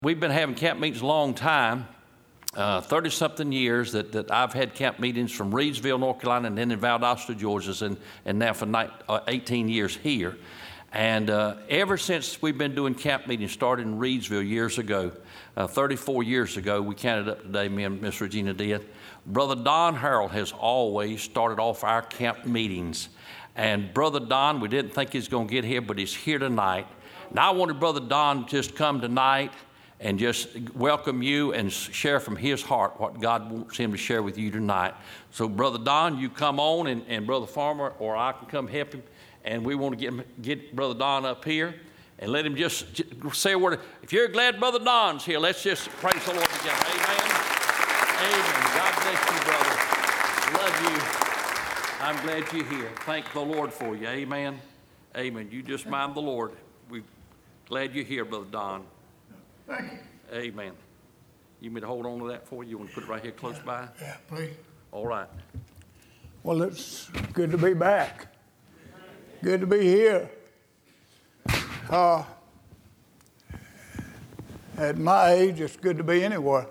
We've been having camp meetings a long time, 30-something years that I've had camp meetings from Reidsville, North Carolina, and then in Valdosta, Georgia, and now for 18 years here. And ever since we've been doing camp meetings, started in Reidsville years ago, 34 years ago, we counted up today, me and Miss Regina did. Brother Don Harold has always started off our camp meetings. And Brother Don, we didn't think he was going to get here, but he's here tonight. Now I wanted Brother Don to just come tonight and just welcome you and share from his heart what God wants him to share with you tonight. So, Brother Don, you come on, and Brother Farmer or I can come help him. And we want to get Brother Don up here and let him just say a word. If you're glad Brother Don's here, let's just praise the Lord together. Amen. Amen. God bless you, brother. Love you. I'm glad you're here. Thank the Lord for you. Amen. Amen. You just mind the Lord. We're glad you're here, Brother Don. Thank you. Amen. You want me to hold on to that for you? You want to put it right here close by? Yeah, please. All right. Well, it's good to be back. Good to be here. At my age, it's good to be anywhere.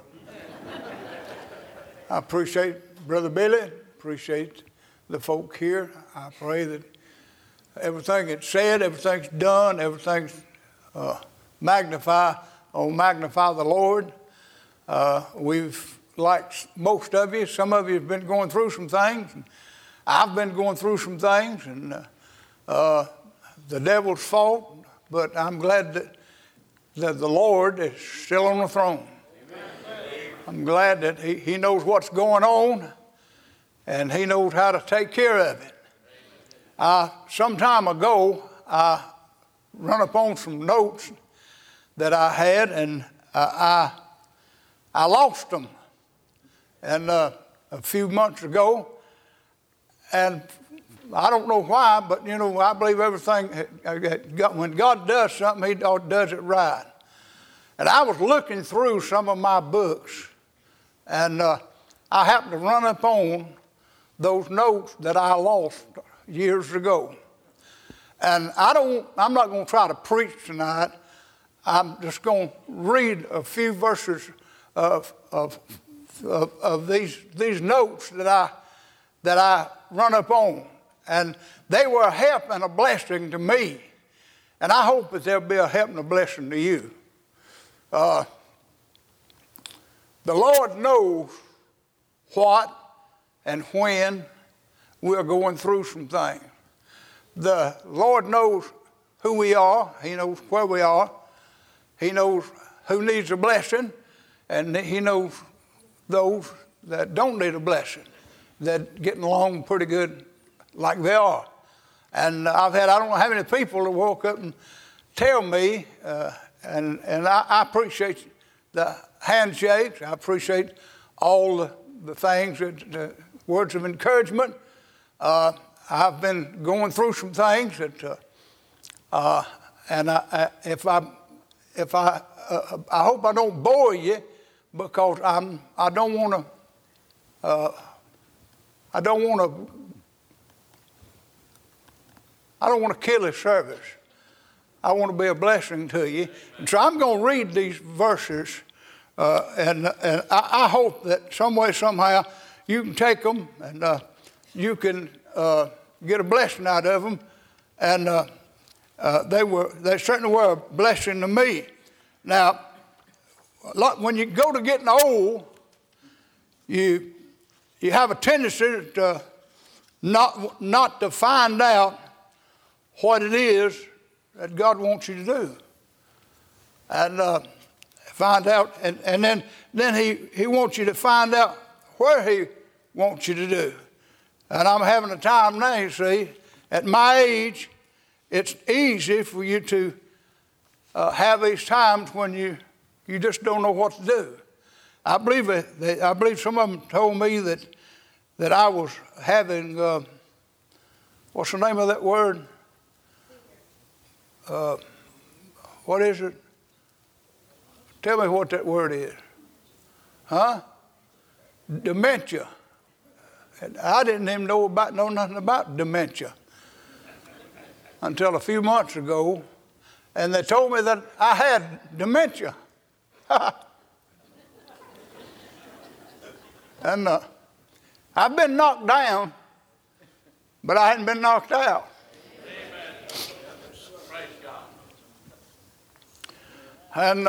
I appreciate Brother Billy, appreciate the folk here. I pray that everything that's said, everything's done, everything's magnify the Lord. We've, like most of you, some of you have been going through some things. And I've been going through some things, and the devil's fault, but I'm glad that the Lord is still on the throne. Amen. I'm glad that he knows what's going on, and he knows how to take care of it. Some time ago, I run upon some notes that I had, and I lost them. And a few months ago, and I don't know why, but, you know, I believe everything, when God does something, he does it right. And I was looking through some of my books, and I happened to run upon those notes that I lost years ago. And I'm not going to try to preach tonight. I'm just going to read a few verses of these notes that I run upon. And they were a help and a blessing to me. And I hope that they'll be a help and a blessing to you. The Lord knows what and when we're going through some things. The Lord knows who we are. He knows where we are. He knows who needs a blessing. And he knows those that don't need a blessing, that getting along pretty good like they are. And I don't know how many people that walk up and tell me, and I appreciate the handshakes. I appreciate all the things, the words of encouragement. I've been going through some things that, and I hope I don't bore you, because I don't want to kill his service. I want to be a blessing to you. And so I'm going to read these verses, and I hope that some way, somehow, you can take them and you can get a blessing out of them. And they certainly were a blessing to me. Now, when you go to getting old, you have a tendency to not to find out what it is that God wants you to do, and find out, and then he wants you to find out where he wants you to do. And I'm having a time now, you see, at my age, it's easy for you to have these times when you just don't know what to do. I believe some of them told me that I was having, what's the name of that word? What is it? Tell me what that word is. Huh? Dementia. And I didn't even know nothing about dementia until a few months ago, and they told me that I had dementia. And I've been knocked down, but I hadn't been knocked out. And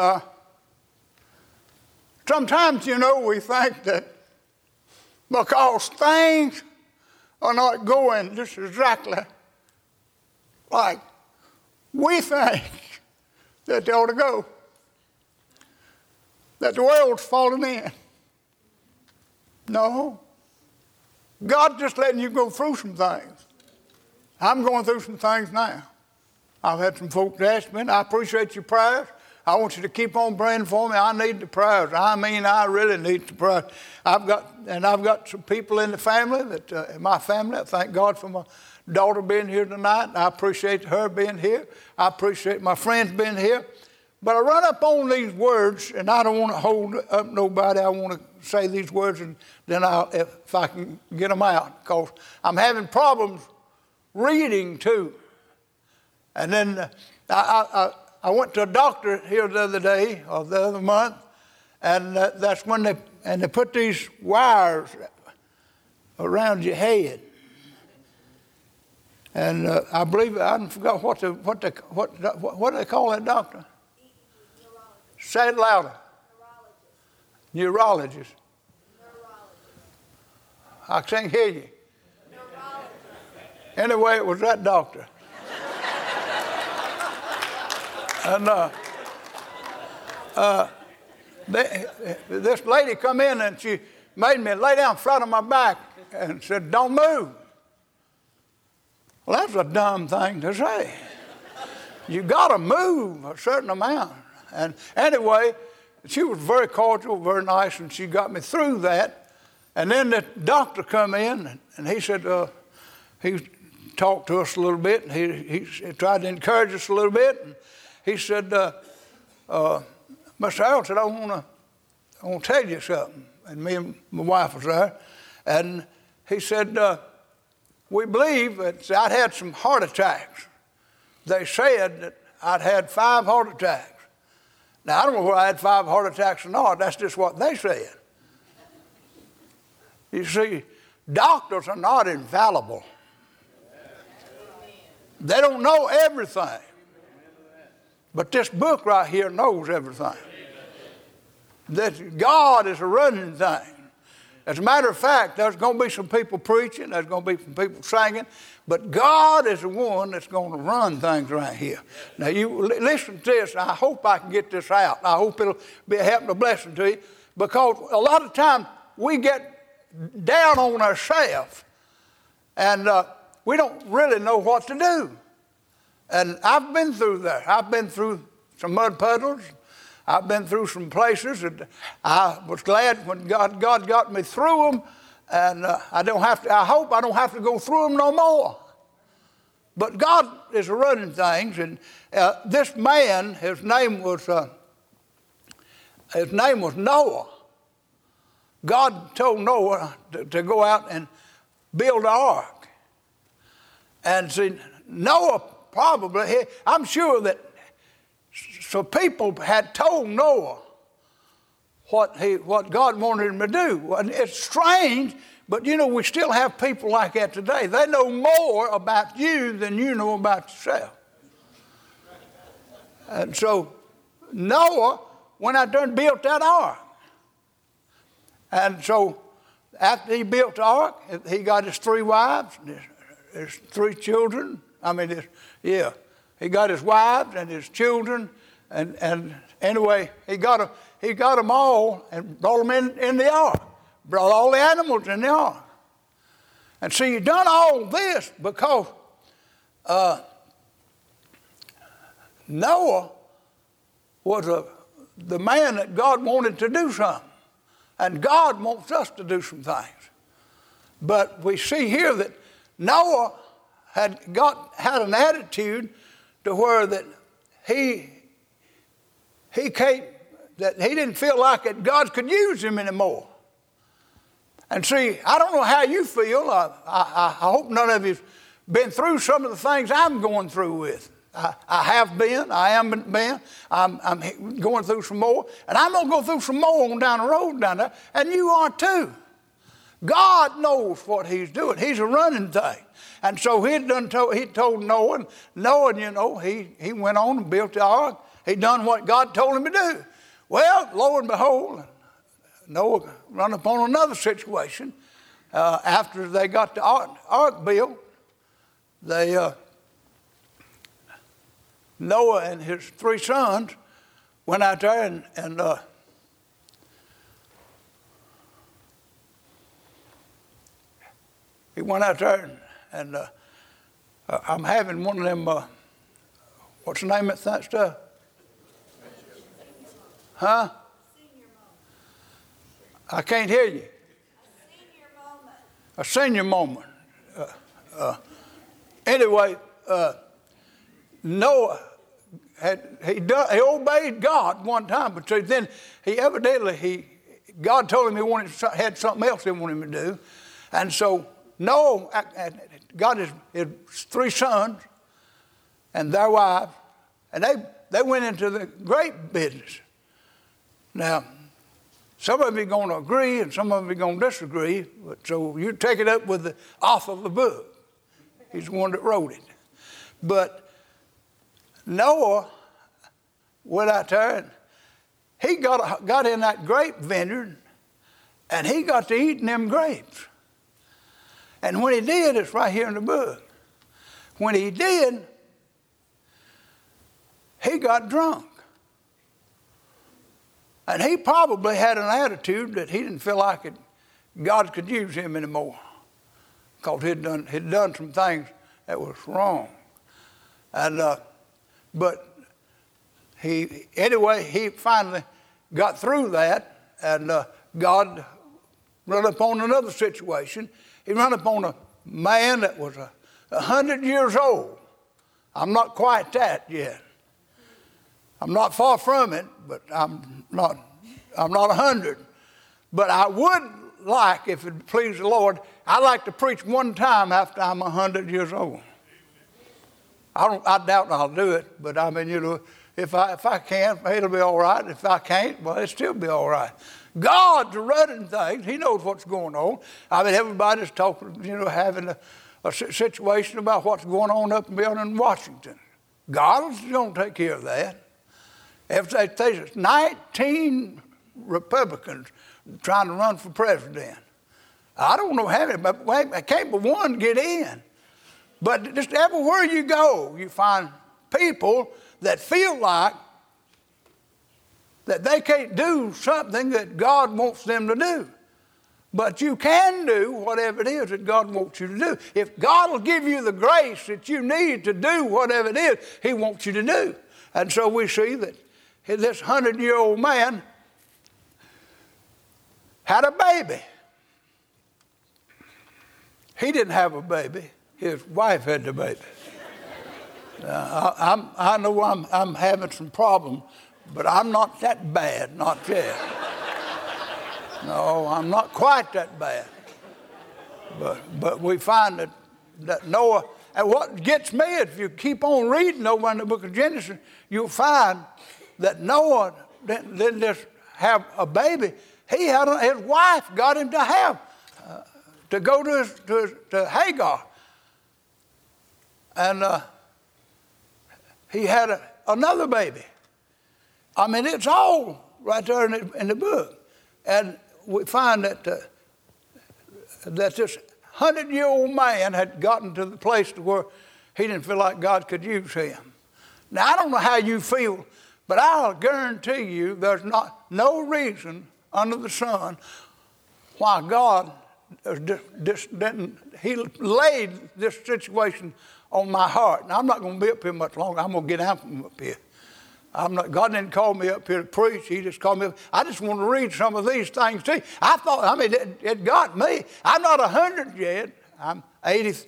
sometimes, we think that because things are not going just exactly like we think that they ought to go, that the world's falling in. No. God's just letting you go through some things. I'm going through some things now. I've had some folks ask me, and I appreciate your prayers. I want you to keep on praying for me. I need the prayers. I mean, I really need the prayers. I've got some people in the family, my family. I thank God for my daughter being here tonight. I appreciate her being here. I appreciate my friends being here. But I run up on these words, and I don't want to hold up nobody. I want to say these words, and then if I can get them out, because I'm having problems reading too. And then I went to a doctor here the other day, or the other month, and that's when they put these wires around your head. And I believe, I forgot what do they call that doctor? Say it louder. Neurologist. I can't hear you. Anyway, it was that doctor. And this lady come in and she made me lay down flat on my back and said, "Don't move." Well, that's a dumb thing to say. You got to move a certain amount. And anyway, she was very cordial, very nice, and she got me through that. And then the doctor come in, and he said, he talked to us a little bit, and he tried to encourage us a little bit. And he said, Mr. Harold said, I want to tell you something. And me and my wife was there. And he said, we believe that I'd had some heart attacks. They said that I'd had 5 heart attacks. Now, I don't know whether I had 5 heart attacks or not. That's just what they said. You see, doctors are not infallible. They don't know everything. But this book right here knows everything. That God is a running thing. As a matter of fact, there's going to be some people preaching, there's going to be some people singing, but God is the one that's going to run things right here. Now, you listen to this. I hope I can get this out. I hope it'll be a help and a blessing to you, because a lot of times we get down on ourselves, and we don't really know what to do. And I've been through that. I've been through some mud puddles. I've been through some places that I was glad when God got me through them, and I hope I don't have to go through them no more. But God is running things, and this man, his name was Noah. God told Noah to go out and build an ark. And see, Noah probably, I'm sure that so people had told Noah what God wanted him to do. And it's strange, but we still have people like that today. They know more about you than you know about yourself. And so Noah went out there and built that ark. And so after he built the ark, he got his 3 wives, his 3 children. He got his wives and his children. And anyway, he got them all and brought them in the ark. Brought all the animals in the ark. And see, he done all this because Noah was the man that God wanted to do something. And God wants us to do some things. But we see here that Noah had an attitude to where that he didn't feel like that God could use him anymore. And see, I don't know how you feel. I hope none of you've been through some of the things I'm going through with. I have been, I haven't been, I'm going through some more, and I'm going to go through some more on down the road down there, and you are too. God knows what he's doing. He's a running thing. And so he told Noah, and Noah, you know, he went on and built the ark. He done what God told him to do. Well, lo and behold, Noah run upon another situation. After they got the ark built, Noah and his 3 sons went out there and he went out there and I'm having one of them, what's the name of that stuff? Huh? I can't hear you. A senior moment. Anyway, Noah he obeyed God one time, but then he evidently God told him had something else he wanted him to do, and so Noah got his 3 sons and their wives, and they went into the grape business. Now, some of you are going to agree and some of you are going to disagree, but so you take it up with the author of the book. He's the one that wrote it. But Noah went out there and he got in that grape vineyard and he got to eating them grapes. And when he did, it's right here in the book. When he did, he got drunk. And he probably had an attitude that he didn't feel like God could use him anymore, because he'd done some things that was wrong. And but he finally got through that, and God run upon another situation. He run upon a man that was 100 years old. I'm not quite that yet. I'm not far from it, but I'm not 100. But I would like, if it please the Lord, I'd like to preach one time after I'm 100 years old. I doubt I'll do it, but I mean, you know, if I can, it'll be all right. If I can't, well, it'll still be all right. God's running things. He knows what's going on. I mean, everybody's talking, you know, having a situation about what's going on up and down in Washington. God's going to take care of that. If there's 19 Republicans trying to run for president, I don't know how many, but I can't but one get in. But just everywhere you go, you find people that feel like that they can't do something that God wants them to do. But you can do whatever it is that God wants you to do. If God will give you the grace that you need to do whatever it is He wants you to do. And so we see that this 100-year-old man had a baby. He didn't have a baby. His wife had the baby. I know I'm having some problems, but I'm not that bad, not yet. No, I'm not quite that bad. But we find that Noah, and what gets me, if you keep on reading over in the book of Genesis, you'll find that Noah didn't just have a baby. His wife got him to go to Hagar. And he had another baby. I mean, it's all right there in the book. And we find that this 100-year-old man had gotten to the place to where he didn't feel like God could use him. Now, I don't know how you feel, but I'll guarantee you there's no reason under the sun why God didn't. He laid this situation on my heart. Now, I'm not going to be up here much longer. I'm going to get out from up here. God didn't call me up here to preach. He just called me up. I just want to read some of these things to you. It got me. I'm not 100 yet. I'm 82.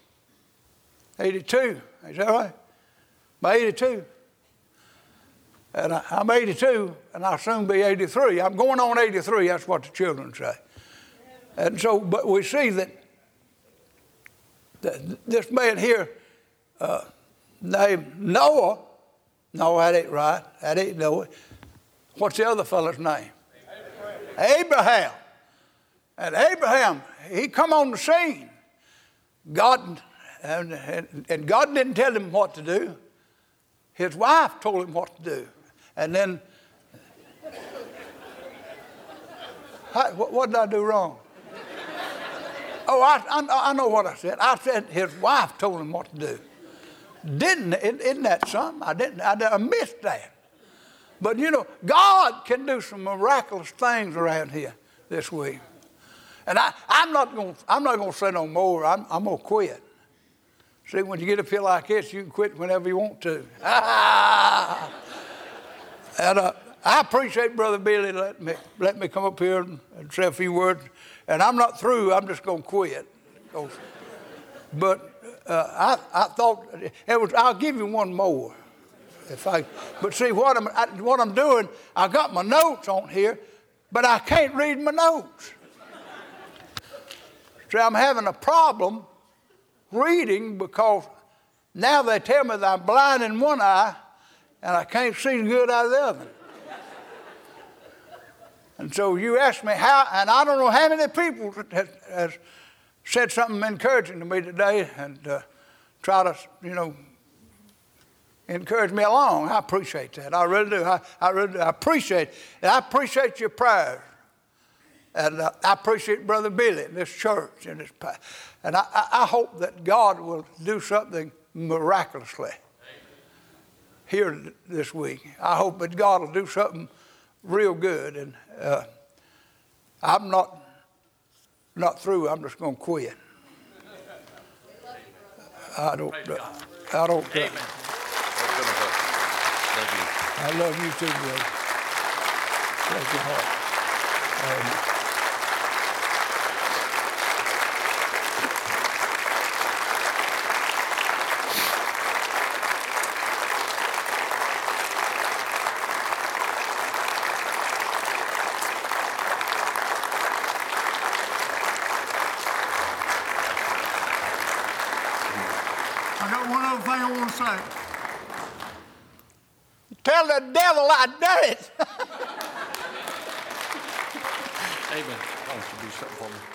Is that right? I'm 82. And I'm 82, and I'll soon be 83. I'm going on 83. That's what the children say. And so, but we see that this man here, named Noah. No, that ain't right. That ain't Noah. What's the other fellow's name? Abraham. And Abraham, he come on the scene. God, and God didn't tell him what to do. His wife told him what to do. And then, what did I do wrong? Oh, I know what I said. I said his wife told him what to do. Isn't that something? I missed that. But you know, God can do some miraculous things around here this week. And I'm not going to say no more. I'm going to quit. See, when you get up here like this, you can quit whenever you want to. And I appreciate Brother Billy let me come up here and say a few words. And I'm not through. I'm just going to quit. But I thought I'll give you one more. But see what I'm doing. I got my notes on here, but I can't read my notes. See, I'm having a problem reading because now they tell me that I'm blind in one eye and I can't see good out of the other. And so you asked me how, and I don't know how many people has said something encouraging to me today and try to, encourage me along. I appreciate that. I really do. I really do. I appreciate it. And I appreciate your prayers. And I appreciate Brother Billy and this church and this. And I hope that God will do something miraculously here this week. I hope that God will do something real good. And I'm not through. I'm just going to quit. I don't. Amen. I love you too, brother. Bless your heart. I got one other thing I want to say. Tell the devil I done it. Amen. Why don't you do something for me?